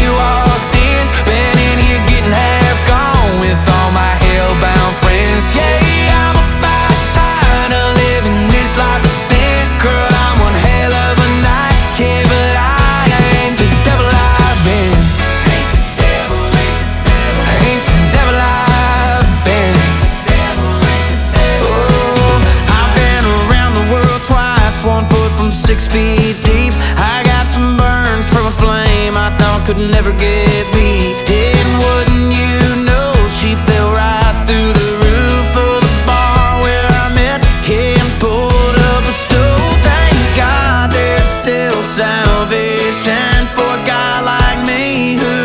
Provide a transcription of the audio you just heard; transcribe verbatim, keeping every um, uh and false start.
you walked in. Been in here getting half gone with all my hellbound friends. Yeah, I'm about tired of living this life of sin. Girl, I'm one hell of a night. Yeah, but I ain't the devil I've been. Ain't the devil, ain't the devil. Ain't the devil I've been. Oh, I've been around the world twice, one foot from six feet deep. I got some burns from a flame I thought could never get beat. And wouldn't you know, she fell right through the roof of the bar where I met him, pulled up a stool. Thank God there's still salvation for a guy like me who